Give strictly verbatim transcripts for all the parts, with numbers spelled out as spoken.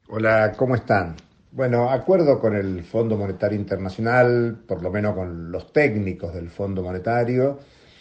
Hola, ¿cómo están? Bueno, acuerdo con el Fondo Monetario Internacional, por lo menos con los técnicos del Fondo Monetario,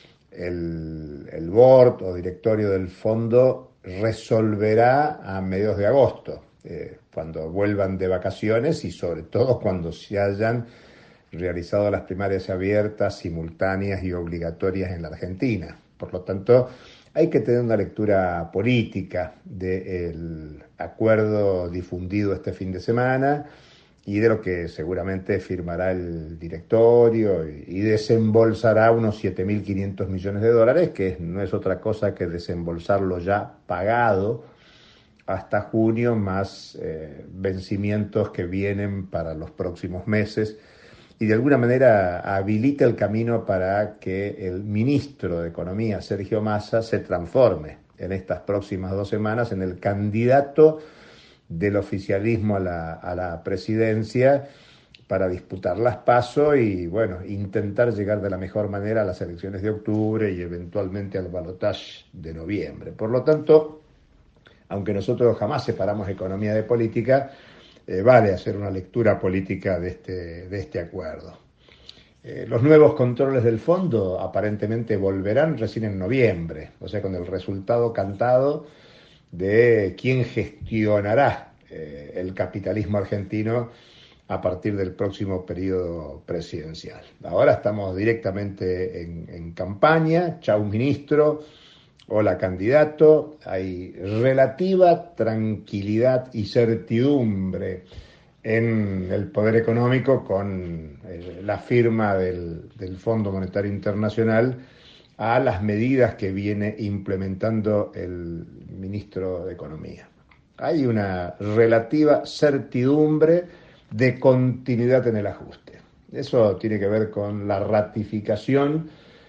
el, el board o directorio del fondo resolverá a mediados de agosto, eh, cuando vuelvan de vacaciones y sobre todo cuando se hayan realizado las primarias abiertas, simultáneas y obligatorias en la Argentina. Por lo tanto, hay que tener una lectura política del acuerdo difundido este fin de semana y de lo que seguramente firmará el directorio y desembolsará unos siete mil quinientos millones de dólares, que no es otra cosa que desembolsarlo ya pagado hasta junio, más eh, vencimientos que vienen para los próximos meses, y de alguna manera habilita el camino para que el ministro de Economía, Sergio Massa, se transforme en estas próximas dos semanas en el candidato del oficialismo a la, a la presidencia para disputar las PASO y, bueno, intentar llegar de la mejor manera a las elecciones de octubre y eventualmente al balotaje de noviembre. Por lo tanto, aunque nosotros jamás separamos economía de política, eh, vale hacer una lectura política de este, de este acuerdo. Eh, los nuevos controles del fondo aparentemente volverán recién en noviembre, o sea, con el resultado cantado de quién gestionará eh, el capitalismo argentino a partir del próximo periodo presidencial. Ahora estamos directamente en, en campaña, chau ministro, hola candidato, hay relativa tranquilidad y certidumbre en el poder económico con eh, la firma del, del Fondo Monetario Internacional a las medidas que viene implementando el ministro de Economía. Hay una relativa certidumbre de continuidad en el ajuste. Eso tiene que ver con la ratificación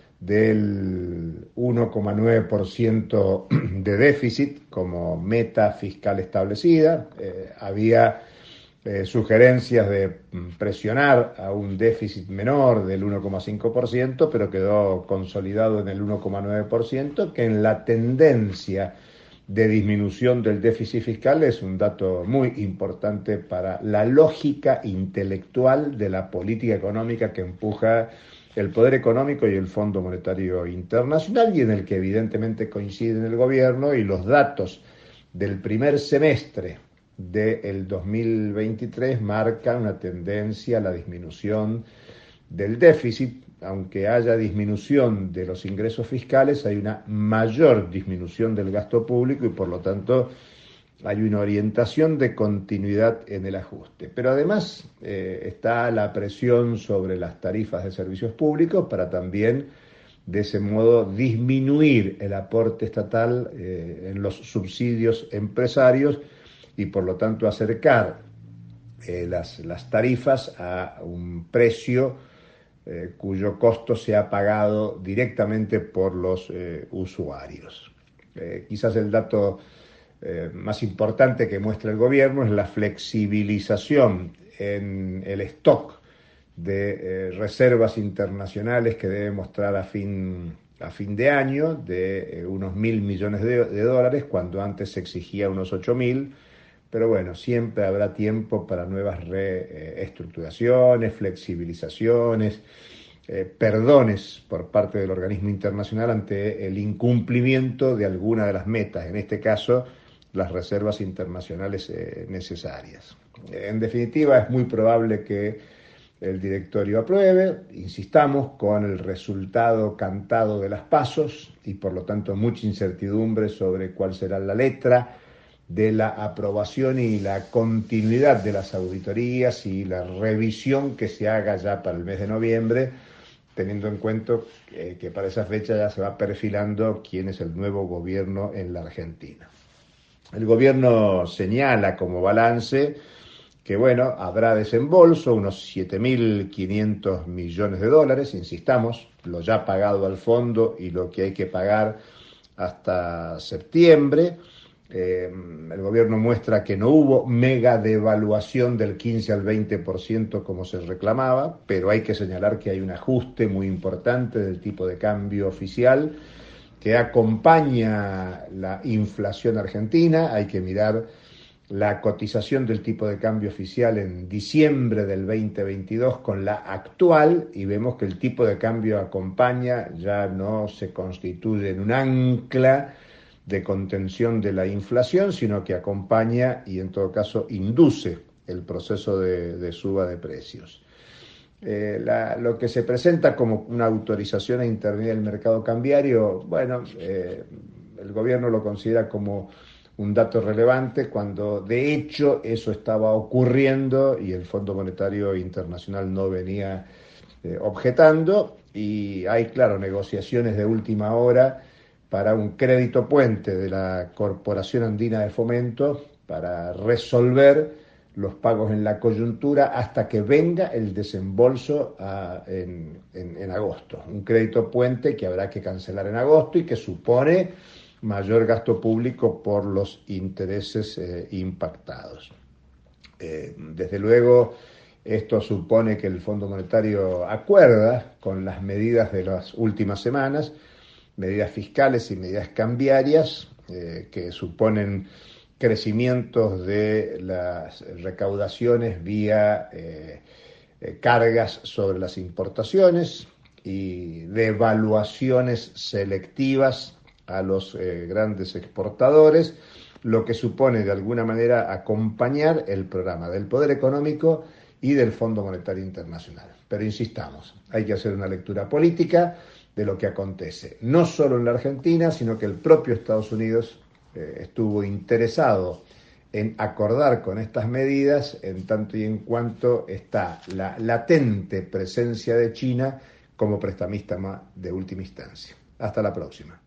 del uno coma nueve por ciento de déficit como meta fiscal establecida. Eh, había eh, sugerencias de presionar a un déficit menor del uno coma cinco por ciento, pero quedó consolidado en el uno coma nueve por ciento, que en la tendencia de disminución del déficit fiscal es un dato muy importante para la lógica intelectual de la política económica que empuja el poder económico y el Fondo Monetario Internacional, y en el que evidentemente coinciden el gobierno, y los datos del primer semestre del dos mil veintitrés marcan una tendencia a la disminución del déficit. Aunque haya disminución de los ingresos fiscales, hay una mayor disminución del gasto público y por lo tanto hay una orientación de continuidad en el ajuste. Pero además eh, está la presión sobre las tarifas de servicios públicos para también de ese modo disminuir el aporte estatal eh, en los subsidios empresarios y por lo tanto acercar eh, las, las tarifas a un precio eh, cuyo costo sea pagado directamente por los eh, usuarios. Eh, quizás el dato eh, más importante que muestra el gobierno es la flexibilización en el stock de eh, reservas internacionales que debe mostrar a fin, a fin de año de eh, unos mil millones de, de dólares, cuando antes se exigía unos ocho mil. Pero bueno, siempre habrá tiempo para nuevas reestructuraciones, flexibilizaciones, eh, perdones por parte del organismo internacional ante el incumplimiento de alguna de las metas, en este caso las reservas internacionales eh, necesarias. En definitiva, es muy probable que el directorio apruebe, insistamos, con el resultado cantado de las PASOs y por lo tanto mucha incertidumbre sobre cuál será la letra de la aprobación y la continuidad de las auditorías y la revisión que se haga ya para el mes de noviembre, teniendo en cuenta eh, que para esa fecha ya se va perfilando quién es el nuevo gobierno en la Argentina. El gobierno señala como balance que, bueno, habrá desembolso, unos siete mil quinientos millones de dólares, insistamos, lo ya pagado al fondo y lo que hay que pagar hasta septiembre. Eh, el gobierno muestra que no hubo mega devaluación del quince al veinte por ciento como se reclamaba, pero hay que señalar que hay un ajuste muy importante del tipo de cambio oficial que acompaña la inflación argentina. Hay que mirar la cotización del tipo de cambio oficial en diciembre del veinte veintidós con la actual y vemos que el tipo de cambio acompaña, ya no se constituye en un ancla de contención de la inflación, sino que acompaña y en todo caso induce el proceso de, de suba de precios. Eh, la, lo que se presenta como una autorización a intervenir el mercado cambiario, bueno, eh, el gobierno lo considera como un dato relevante cuando de hecho eso estaba ocurriendo y el Fondo Monetario Internacional no venía eh, objetando, y hay, claro, negociaciones de última hora para un crédito puente de la Corporación Andina de Fomento para resolver los pagos en la coyuntura hasta que venga el desembolso a, en, en, en agosto. Un crédito puente que habrá que cancelar en agosto y que supone mayor gasto público por los intereses eh, impactados. Eh, desde luego, esto supone que el Fondo Monetario acuerda con las medidas de las últimas semanas, medidas fiscales y medidas cambiarias, eh, que suponen crecimientos de las recaudaciones vía eh, eh, cargas sobre las importaciones y devaluaciones selectivas a los eh, grandes exportadores, lo que supone de alguna manera acompañar el programa del Poder Económico y del Fondo Monetario Internacional. Pero insistamos, hay que hacer una lectura política de lo que acontece, no solo en la Argentina, sino que el propio Estados Unidos eh, estuvo interesado en acordar con estas medidas en tanto y en cuanto está la latente presencia de China como prestamista de última instancia. Hasta la próxima.